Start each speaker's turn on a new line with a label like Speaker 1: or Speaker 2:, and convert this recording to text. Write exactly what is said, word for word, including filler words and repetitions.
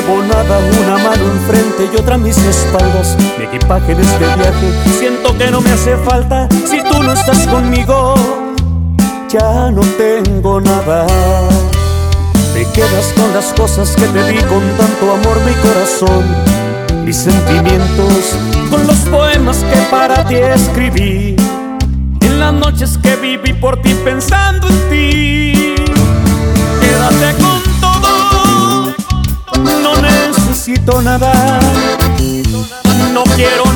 Speaker 1: llevo nada, una mano enfrente y otra a mis espaldas. Mi equipaje en este viaje siento que no me hace falta. Si tú no estás conmigo, ya no tengo nada. Te quedas con las cosas que te di con tanto amor, mi corazón, mis sentimientos, con los poemas que para ti escribí, en las noches que viví por ti pensando en ti. Quédate con todo, no necesito nada, no quiero